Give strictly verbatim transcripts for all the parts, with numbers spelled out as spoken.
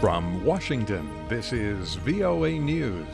From Washington, this is V O A News.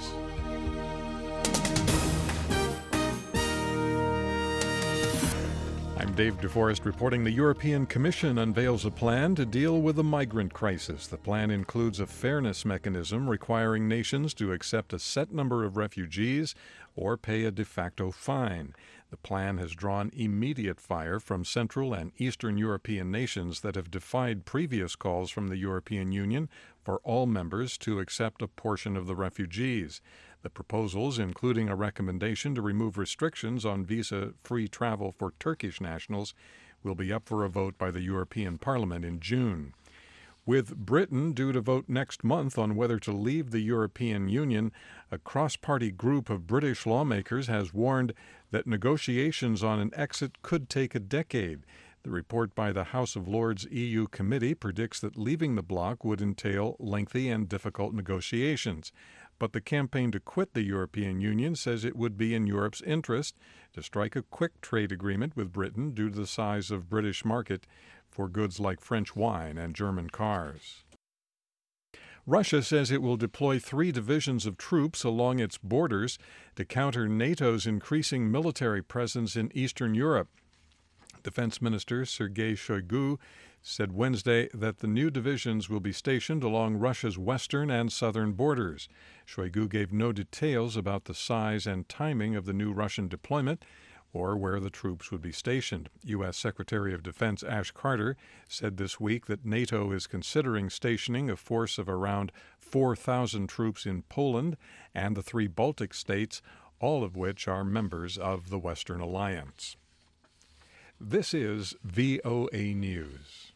I'm Dave DeForest reporting the European Commission unveils a plan to deal with the migrant crisis. The plan includes a fairness mechanism requiring nations to accept a set number of refugees or pay a de facto fine. The plan has drawn immediate fire from Central and Eastern European nations that have defied previous calls from the European Union for all members to accept a portion of the refugees. The proposals, including a recommendation to remove restrictions on visa-free travel for Turkish nationals, will be up for a vote by the European Parliament in June. With Britain due to vote next month on whether to leave the European Union, a cross-party group of British lawmakers has warned that negotiations on an exit could take a decade. The report by the House of Lords E U Committee predicts that leaving the bloc would entail lengthy and difficult negotiations. But the campaign to quit the European Union says it would be in Europe's interest to strike a quick trade agreement with Britain due to the size of British market for goods like French wine and German cars. Russia says it will deploy three divisions of troops along its borders to counter NATO's increasing military presence in Eastern Europe. Defense Minister Sergei Shoigu said Wednesday that the new divisions will be stationed along Russia's western and southern borders. Shoigu gave no details about the size and timing of the new Russian deployment or where the troops would be stationed. U S. Secretary of Defense Ash Carter said this week that NATO is considering stationing a force of around four thousand troops in Poland and the three Baltic states, all of which are members of the Western Alliance. This is V O A News.